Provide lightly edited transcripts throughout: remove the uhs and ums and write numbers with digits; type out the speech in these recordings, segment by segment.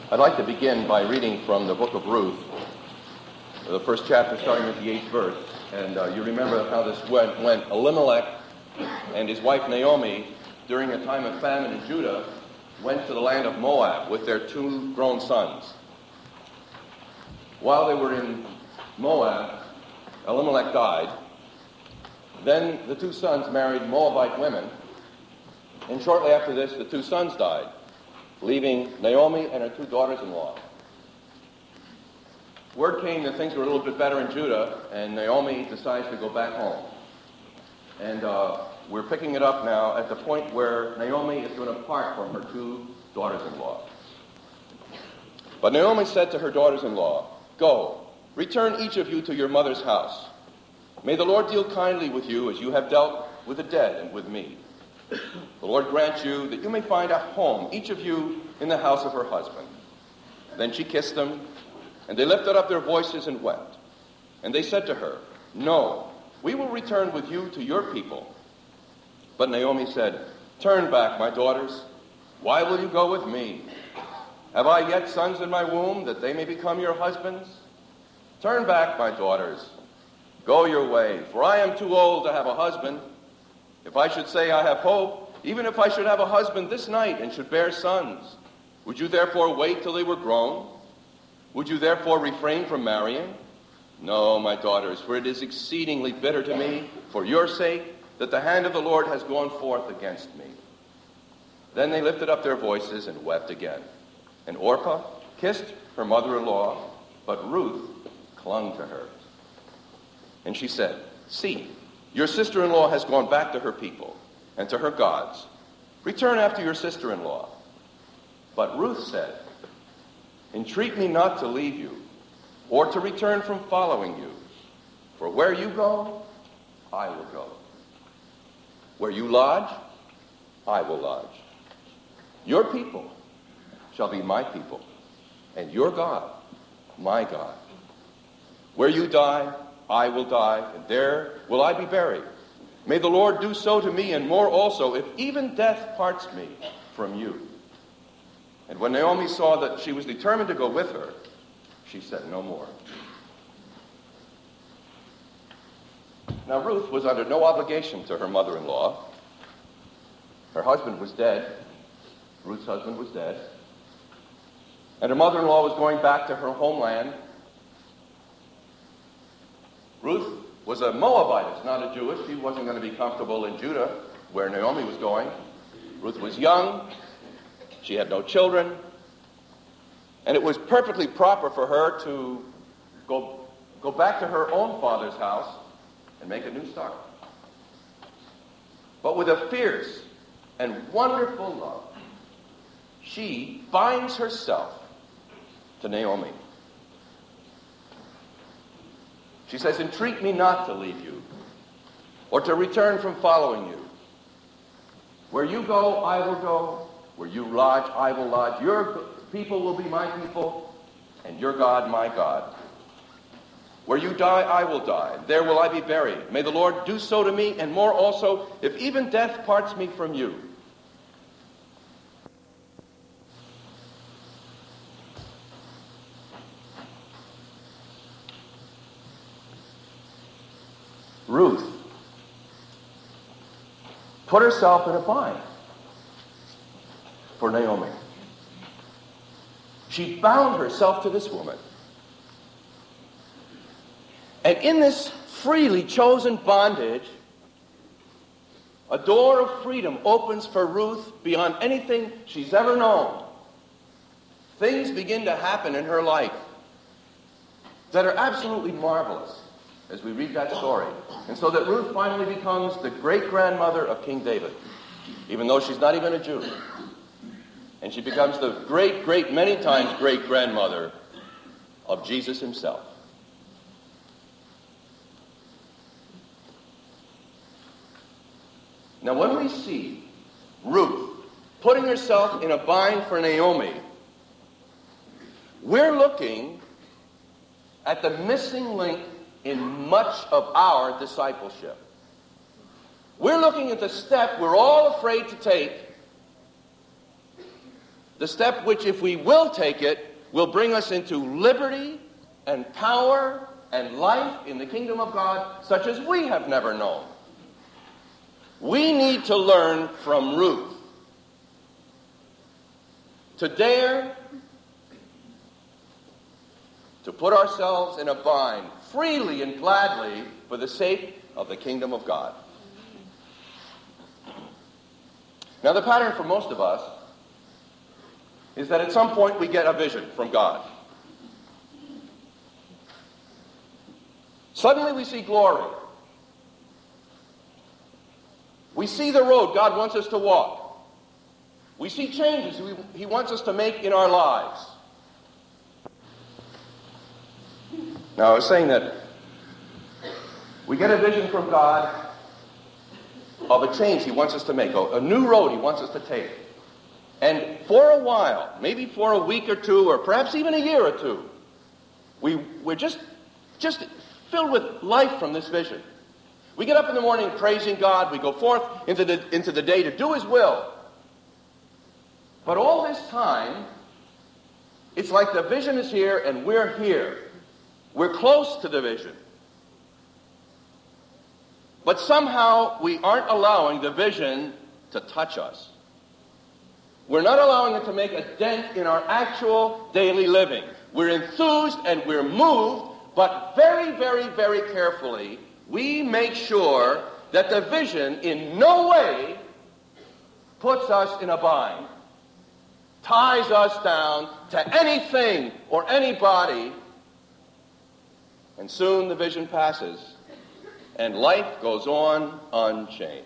I'd like to begin by reading from the book of Ruth, the first chapter starting with the 8th verse. And you remember how this went. Elimelech and his wife Naomi, during a time of famine in Judah, went to the land of Moab with their 2 grown sons. While they were in Moab, Elimelech died. Then the 2 sons married Moabite women, and shortly after this, the 2 sons died, leaving Naomi and her 2 daughters-in-law. Word came that things were a little bit better in Judah, and Naomi decides to go back home. And we're picking it up now at the point where Naomi is going to part from her 2 daughters-in-law. But Naomi said to her daughters-in-law, "Go, return each of you to your mother's house. May the Lord deal kindly with you as you have dealt with the dead and with me. The Lord grant you that you may find a home, each of you, in the house of her husband." Then she kissed them, and they lifted up their voices and wept. And they said to her, "No, we will return with you to your people." But Naomi said, "Turn back, my daughters. Why will you go with me? Have I yet sons in my womb, that they may become your husbands? Turn back, my daughters. Go your way, for I am too old to have a husband. If I should say I have hope, even if I should have a husband this night and should bear sons, would you therefore wait till they were grown? Would you therefore refrain from marrying? No, my daughters, for it is exceedingly bitter to me, for your sake, that the hand of the Lord has gone forth against me." Then they lifted up their voices and wept again. And Orpah kissed her mother-in-law, but Ruth clung to her. And she said, "See, your sister-in-law has gone back to her people and to her gods. Return after your sister-in-law." But Ruth said, "Entreat me not to leave you, or to return from following you. For where you go, I will go. Where you lodge, I will lodge. Your people shall be my people, and your God, my God. Where you die, I will die, and there will I be buried. May the Lord do so to me, and more also, if even death parts me from you." And when Naomi saw that she was determined to go with her, she said no more. Now Ruth was under no obligation to her mother-in-law. Her husband was dead. Ruth's husband was dead. And her mother-in-law was going back to her homeland. Ruth was a Moabitess, not a Jewess. She wasn't going to be comfortable in Judah, where Naomi was going. Ruth was young. She had no children. And it was perfectly proper for her to go back to her own father's house and make a new start. But with a fierce and wonderful love, she binds herself to Naomi. She says, "Entreat me not to leave you, or to return from following you. Where you go, I will go. Where you lodge, I will lodge. Your people will be my people, and your God, my God. Where you die, I will die. There will I be buried. May the Lord do so to me, and more also, if even death parts me from you." Ruth put herself in a bind for Naomi. She bound herself to this woman. And in this freely chosen bondage, a door of freedom opens for Ruth beyond anything she's ever known. Things begin to happen in her life that are absolutely marvelous as we read that story. And so that Ruth finally becomes the great-grandmother of King David, even though she's not even a Jew. And she becomes the great, many times great-grandmother of Jesus himself. Now, when we see Ruth putting herself in a bind for Naomi, we're looking at the missing link in much of our discipleship. We're looking at the step we're all afraid to take The step which, if we will take it, will bring us into liberty and power and life in the kingdom of God, such as we have never known. We need to learn from Ruth to dare to put ourselves in a bind freely and gladly for the sake of the kingdom of God. Now, the pattern for most of us is that at some point we get a vision from God. Suddenly we see glory. We see the road God wants us to walk. We see changes He wants us to make in our lives. Now, I was saying that we get a vision from God of a change He wants us to make, a new road He wants us to take. And for a while, maybe for a week or two, or perhaps even a year or two, we're just filled with life from this vision. We get up in the morning praising God. We go forth into the day to do His will. But all this time, it's like the vision is here and we're here. We're close to the vision. But somehow we aren't allowing the vision to touch us. We're not allowing it to make a dent in our actual daily living. We're enthused and we're moved, but very, very, very carefully, we make sure that the vision in no way puts us in a bind, ties us down to anything or anybody, and soon the vision passes and life goes on unchanged.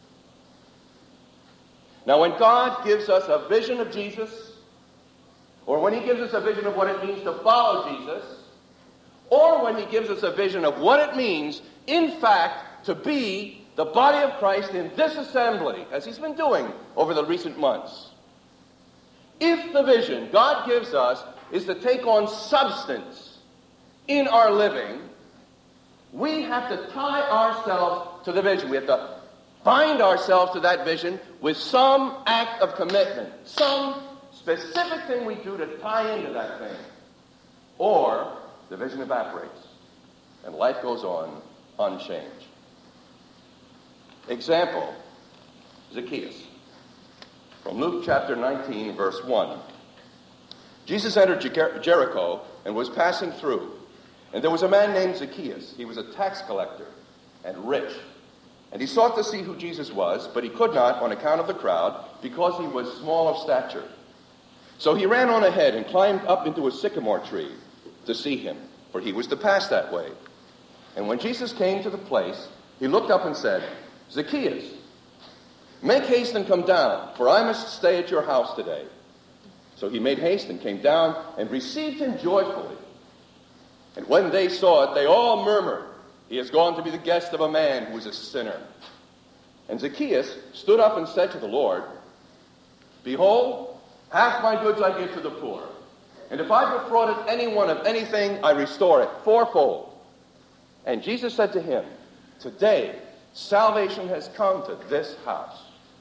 Now, when God gives us a vision of Jesus, or when He gives us a vision of what it means to follow Jesus, or when He gives us a vision of what it means, in fact, to be the body of Christ in this assembly, as He's been doing over the recent months, if the vision God gives us is to take on substance in our living, we have to tie ourselves to the vision. We have to bind ourselves to that vision with some act of commitment, some specific thing we do to tie into that thing. Or the vision evaporates and life goes on unchanged. Example, Zacchaeus. From Luke chapter 19, verse 1. Jesus entered Jericho and was passing through. And there was a man named Zacchaeus. He was a tax collector and rich. And he sought to see who Jesus was, but he could not on account of the crowd, because he was small of stature. So he ran on ahead and climbed up into a sycamore tree to see him, for he was to pass that way. And when Jesus came to the place, he looked up and said, Zacchaeus, make haste and come down, for I must stay at your house today. So he made haste and came down and received him joyfully. And when they saw it, they all murmured, he has gone to be the guest of a man who is a sinner. And Zacchaeus stood up and said to the Lord, behold, half my goods I give to the poor. And if I defrauded anyone of anything, I restore it fourfold. And Jesus said to him, today salvation has come to this house.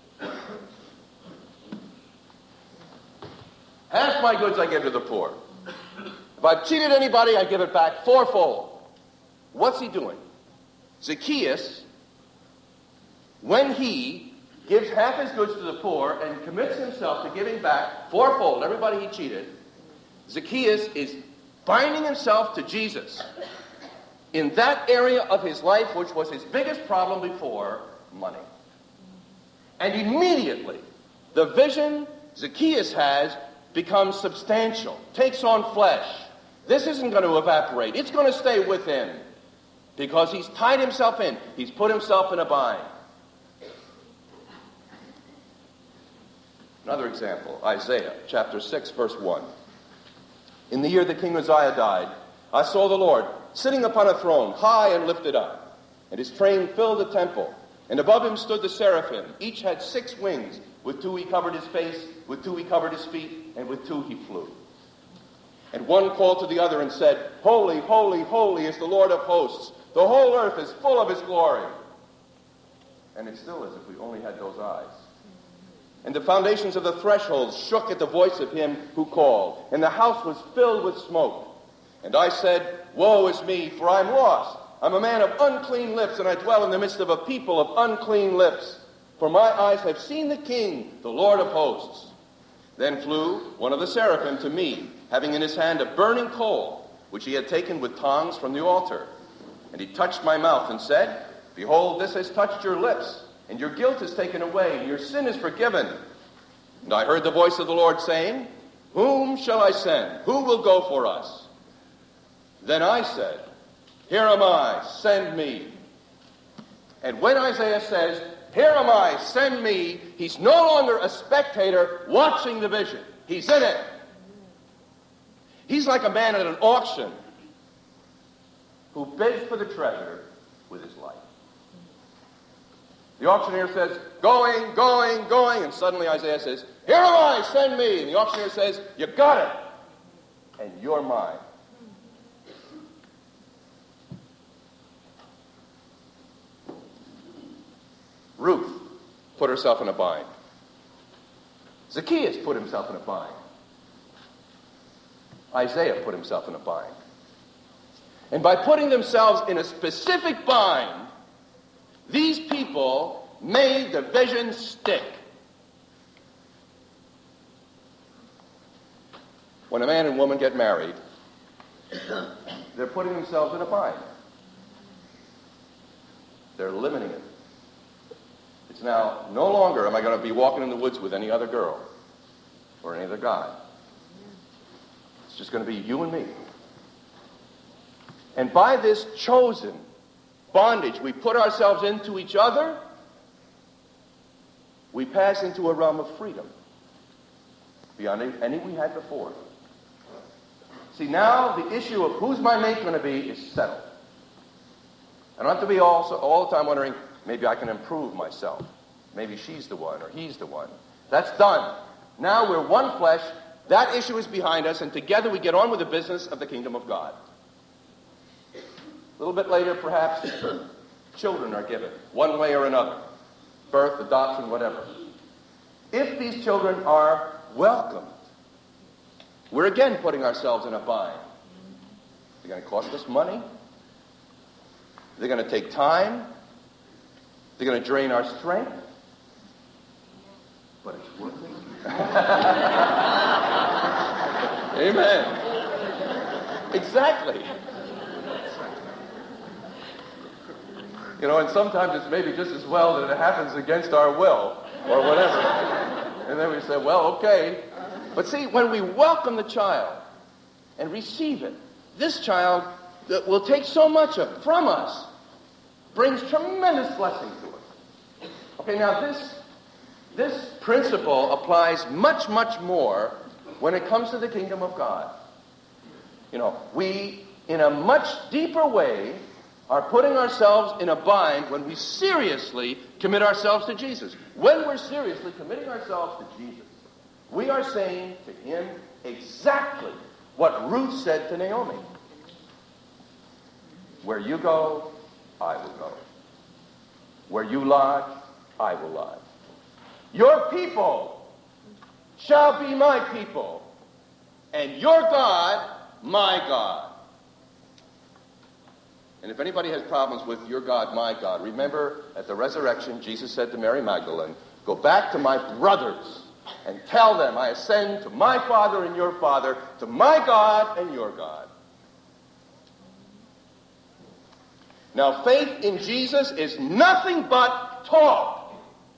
Half my goods I give to the poor. If I've cheated anybody, I give it back fourfold. What's he doing? Zacchaeus, when he gives half his goods to the poor and commits himself to giving back fourfold everybody he cheated, Zacchaeus is binding himself to Jesus in that area of his life which was his biggest problem before, money. And immediately, the vision Zacchaeus has becomes substantial, takes on flesh. This isn't going to evaporate. It's going to stay with him because he's tied himself in. He's put himself in a bind. Another example, Isaiah chapter 6, verse 1. In the year that King Uzziah died, I saw the Lord sitting upon a throne, high and lifted up, and his train filled the temple. And above him stood the seraphim. Each had 6 wings. With 2 he covered his face, with 2 he covered his feet, and with 2 he flew. And one called to the other and said, holy, holy, holy is the Lord of hosts. The whole earth is full of his glory. And it still is if we only had those eyes. And the foundations of the thresholds shook at the voice of him who called, and the house was filled with smoke. And I said, Woe is me, for I'm lost. I'm a man of unclean lips, and I dwell in the midst of a people of unclean lips. For my eyes have seen the King, the Lord of hosts. Then flew one of the seraphim to me, having in his hand a burning coal, which he had taken with tongs from the altar. And he touched my mouth and said, Behold, this has touched your lips, and your guilt is taken away, and your sin is forgiven. And I heard the voice of the Lord saying, Whom shall I send? Who will go for us? Then I said, Here am I, send me. And when Isaiah says, Here am I, send me, he's no longer a spectator watching the vision. He's in it. He's like a man at an auction who bids for the treasure with his life. The auctioneer says, Going, going, going. And suddenly Isaiah says, Here am I, send me. And the auctioneer says, You got it. And you're mine. Ruth put herself in a bind. Zacchaeus put himself in a bind. Isaiah put himself in a bind. And by putting themselves in a specific bind, these people made the vision stick. When a man and woman get married, they're putting themselves in a bind. They're limiting it. It's now no longer am I going to be walking in the woods with any other girl or any other guy. It's just going to be you and me. And by this chosen bondage we put ourselves into each other, we pass into a realm of freedom beyond any we had before. See, now the issue of who's my mate going to be is settled. I don't have to be all the time wondering, maybe I can improve myself. Maybe she's the one or he's the one. That's done. Now we're one flesh. That issue is behind us, and together we get on with the business of the kingdom of God. A little bit later, perhaps, children are given, one way or another. Birth, adoption, whatever. If these children are welcomed, we're again putting ourselves in a bind. They're going to cost us money. They're going to take time. They're going to drain our strength. But it's worth it. Amen. Exactly. You know, and sometimes it's maybe just as well that it happens against our will or whatever. And then we say, well, okay. But see, when we welcome the child and receive it, this child that will take so much from us brings tremendous blessing to us. Okay, now this principle applies much, much more when it comes to the kingdom of God. You know, we, in a much deeper way, are putting ourselves in a bind when we seriously commit ourselves to Jesus. When we're seriously committing ourselves to Jesus, we are saying to him exactly what Ruth said to Naomi. Where you go, I will go. Where you lodge, I will lodge. Your people shall be my people, and your God, my God. And if anybody has problems with your God, my God, remember at the resurrection, Jesus said to Mary Magdalene, go back to my brothers and tell them I ascend to my Father and your Father, to my God and your God. Now, faith in Jesus is nothing but talk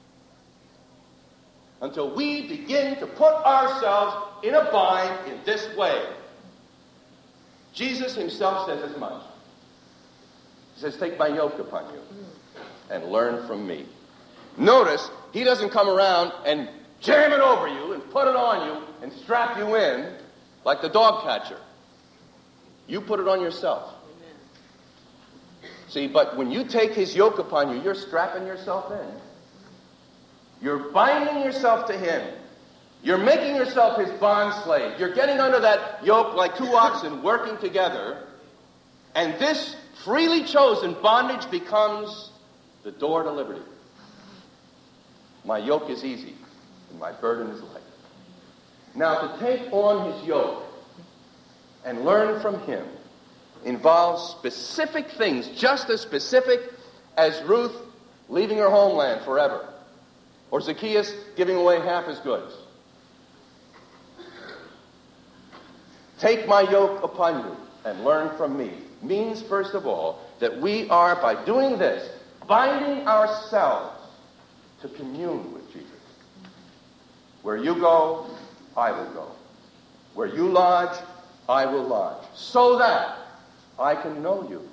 until we begin to put ourselves in a bind in this way. Jesus himself says as much. He says, take my yoke upon you and learn from me. Notice, he doesn't come around and jam it over you and put it on you and strap you in like the dog catcher. You put it on yourself. See, but when you take his yoke upon you, you're strapping yourself in. You're binding yourself to him. You're making yourself his bond slave. You're getting under that yoke like two oxen working together. And this freely chosen bondage becomes the door to liberty. My yoke is easy. and my burden is light. Now, to take on his yoke and learn from him involves specific things, just as specific as Ruth leaving her homeland forever, or Zacchaeus giving away half his goods. Take my yoke upon you and learn from me means, first of all, that we are, by doing this, binding ourselves to commune with Jesus. Where you go, I will go. Where you lodge, I will lodge. So that I can know you.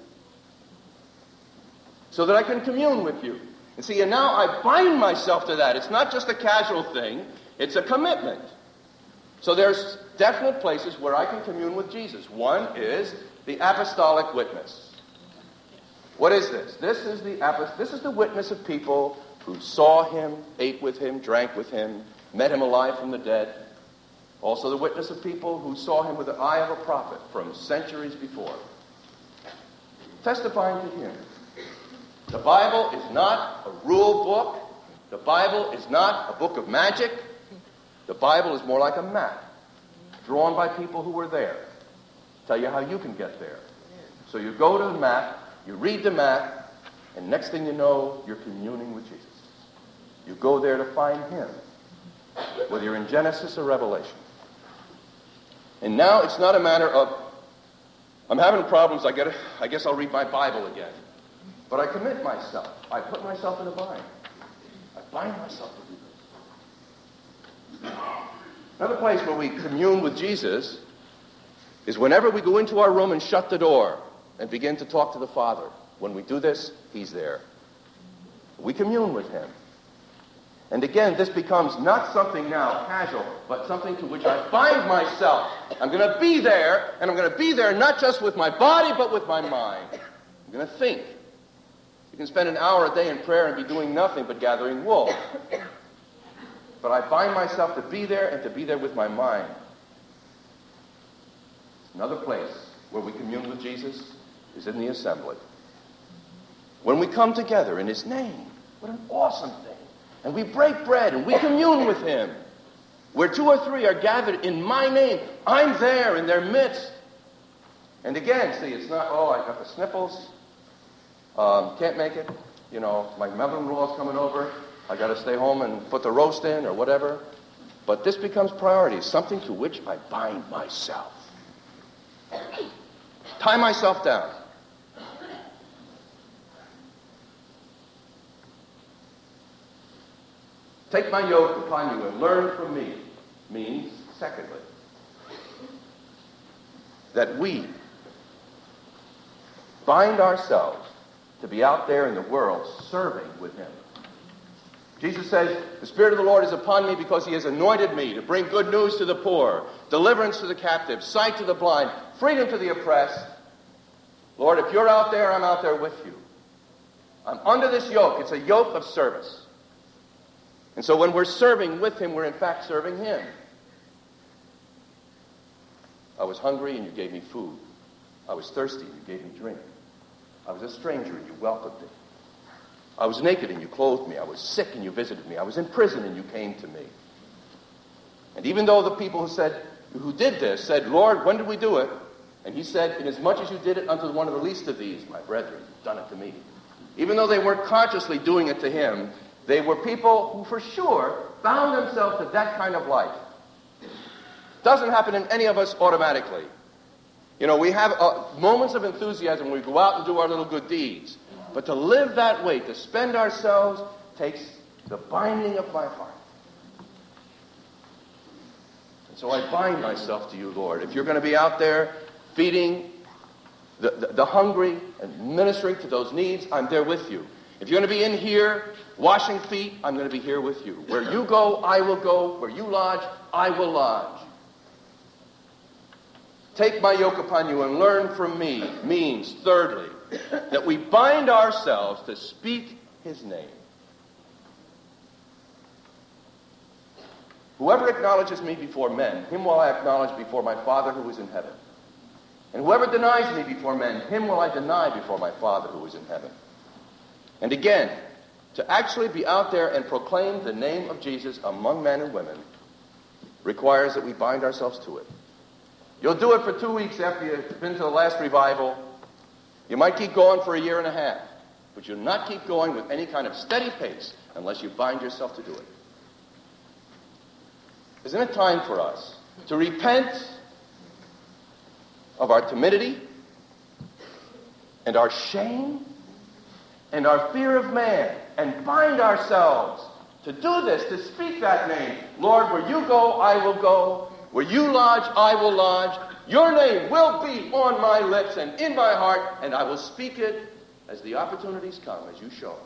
So that I can commune with you. And see, and now I bind myself to that. It's not just a casual thing. It's a commitment. So there's definite places where I can commune with Jesus. One is the apostolic witness. What is this? This is the witness of people who saw him, ate with him, drank with him, met him alive from the dead. Also the witness of people who saw him with the eye of a prophet from centuries before. Testifying to him. The Bible is not a rule book. The Bible is not a book of magic. The Bible is more like a map drawn by people who were there. Tell you how you can get there. So you go to the map, you read the map, and next thing you know, you're communing with Jesus. You go there to find him, whether you're in Genesis or Revelation. And now it's not a matter of, I'm having problems, I guess I'll read my Bible again. But I commit myself. I put myself in a bind. I bind myself to do this. Another place where we commune with Jesus is whenever we go into our room and shut the door and begin to talk to the Father. When we do this, he's there. We commune with him. And again, this becomes not something now casual, but something to which I bind myself. I'm going to be there, and I'm going to be there not just with my body, but with my mind. I'm going to think. You can spend an hour a day in prayer and be doing nothing but gathering wool. But I bind myself to be there and to be there with my mind. Another place where we commune with Jesus is in the assembly. When we come together in his name, what an awesome thing. And we break bread and we commune with him. Where 2 or 3 are gathered in my name, I'm there in their midst. And again, see, it's not, I got the sniffles. Can't make it. You know, my mother-in-law's coming over. I got to stay home and put the roast in or whatever. But this becomes priority, something to which I bind myself. Tie myself down. Take my yoke upon you and learn from me means, secondly, that we bind ourselves to be out there in the world serving with him. Jesus says, the Spirit of the Lord is upon me because he has anointed me to bring good news to the poor, deliverance to the captives, sight to the blind, freedom to the oppressed. Lord, if you're out there, I'm out there with you. I'm under this yoke. It's a yoke of service. And so when we're serving with him, we're in fact serving him. I was hungry and you gave me food. I was thirsty and you gave me drink. I was a stranger and you welcomed me. I was naked and you clothed me. I was sick and you visited me. I was in prison and you came to me. And even though the people who did this said, Lord, when did we do it? And he said, inasmuch as you did it unto one of the least of these, my brethren, you've done it to me. Even though they weren't consciously doing it to him, they were people who for sure bound themselves to that kind of life. Doesn't happen in any of us automatically. You know, we have moments of enthusiasm when we go out and do our little good deeds. But to live that way, to spend ourselves, takes the binding of my heart. And so I bind myself to you, Lord. If you're going to be out there feeding the hungry and ministering to those needs, I'm there with you. If you're going to be in here washing feet, I'm going to be here with you. Where you go, I will go. Where you lodge, I will lodge. Take my yoke upon you and learn from me means, thirdly, that we bind ourselves to speak his name. Whoever acknowledges me before men, him will I acknowledge before my Father who is in heaven. And whoever denies me before men, him will I deny before my Father who is in heaven. And again, to actually be out there and proclaim the name of Jesus among men and women requires that we bind ourselves to it. You'll do it for 2 weeks after you've been to the last revival. You might keep going for a year and a half, but you'll not keep going with any kind of steady pace unless you bind yourself to do it. Isn't it time for us to repent of our timidity and our shame and our fear of man and bind ourselves to do this, to speak that name? Lord, where you go, I will go. Where you lodge, I will lodge. Your name will be on my lips and in my heart, and I will speak it as the opportunities come, as you show.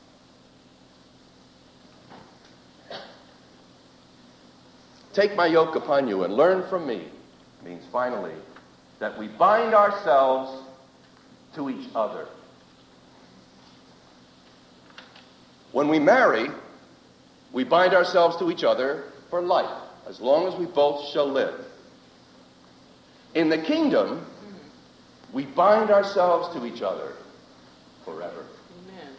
Take my yoke upon you and learn from me means finally that we bind ourselves to each other. When we marry, we bind ourselves to each other for life, as long as we both shall live. In the kingdom, we bind ourselves to each other forever. Amen.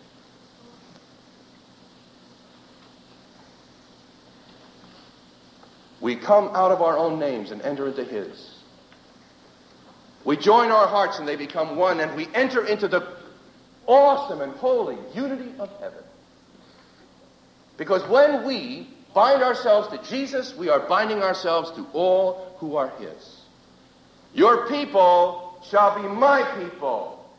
We come out of our own names and enter into his. We join our hearts and they become one, and we enter into the awesome and holy unity of heaven. Because when we bind ourselves to Jesus, we are binding ourselves to all who are his. Your people shall be my people.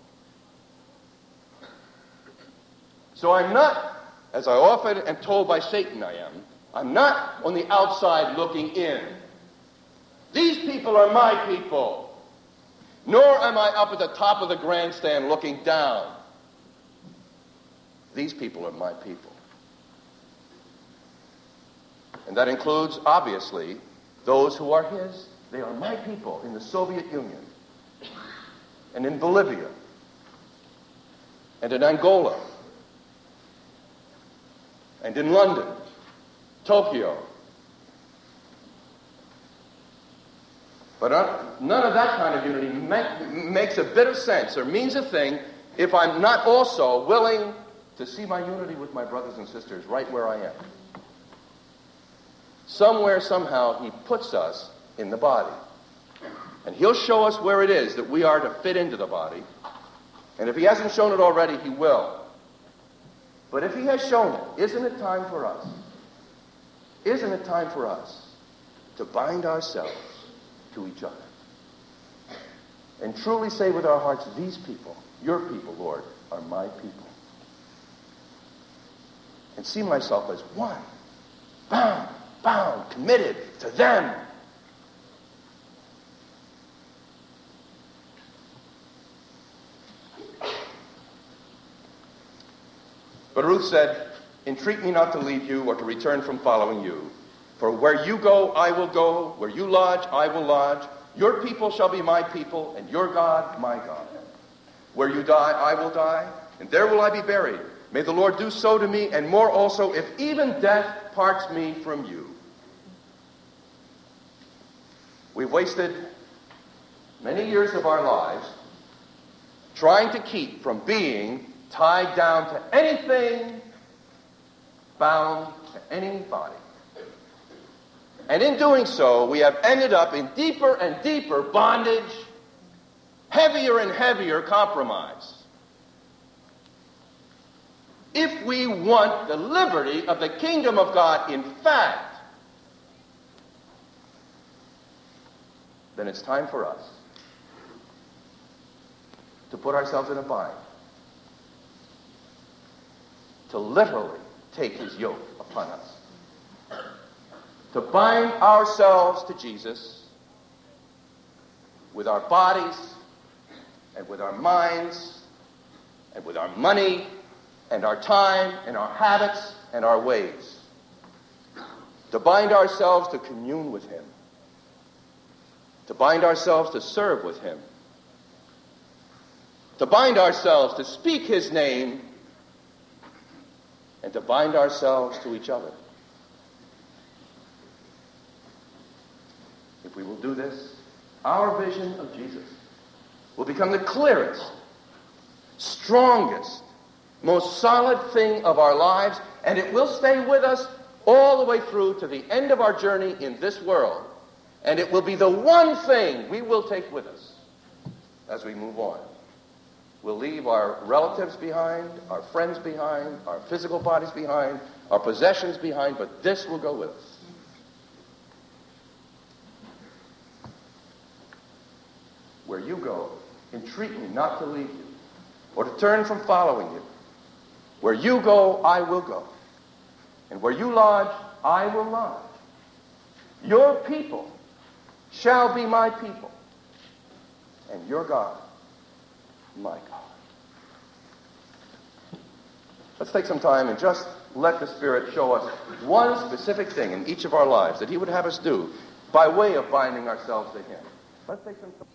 So I'm not, as I often am told by Satan I'm not on the outside looking in. These people are my people. Nor am I up at the top of the grandstand looking down. These people are my people. And that includes, obviously, those who are his. They are my people in the Soviet Union, and in Bolivia, and in Angola, and in London, Tokyo. But none of that kind of unity makes a bit of sense or means a thing if I'm not also willing to see my unity with my brothers and sisters right where I am. Somewhere, somehow, he puts us in the body. And he'll show us where it is that we are to fit into the body. And if he hasn't shown it already, he will. But if he has shown it, isn't it time for us? Isn't it time for us to bind ourselves to each other? And truly say with our hearts, these people, your people, Lord, are my people. And see myself as one, bound, committed to them. But Ruth said, entreat me not to leave you or to return from following you. For where you go, I will go. Where you lodge, I will lodge. Your people shall be my people, and your God, my God. Where you die, I will die, and there will I be buried. May the Lord do so to me, and more also, if even death parts me from you. We've wasted many years of our lives trying to keep from being tied down to anything, bound to anybody. And in doing so, we have ended up in deeper and deeper bondage, heavier and heavier compromise. If we want the liberty of the kingdom of God, in fact, then it's time for us to put ourselves in a bind, to literally take his yoke upon us, to bind ourselves to Jesus with our bodies and with our minds and with our money and our time and our habits and our ways, to bind ourselves to commune with him, to bind ourselves to serve with him, to bind ourselves to speak his name, and to bind ourselves to each other. If we will do this, our vision of Jesus will become the clearest, strongest, most solid thing of our lives, and it will stay with us all the way through to the end of our journey in this world. And it will be the one thing we will take with us as we move on. We'll leave our relatives behind, our friends behind, our physical bodies behind, our possessions behind, but this will go with us. Where you go, entreat me not to leave you, or to turn from following you. Where you go, I will go. And where you lodge, I will lodge. Your people shall be my people, and your God, my God. Let's take some time and just let the Spirit show us one specific thing in each of our lives that he would have us do by way of binding ourselves to him. Let's take some time.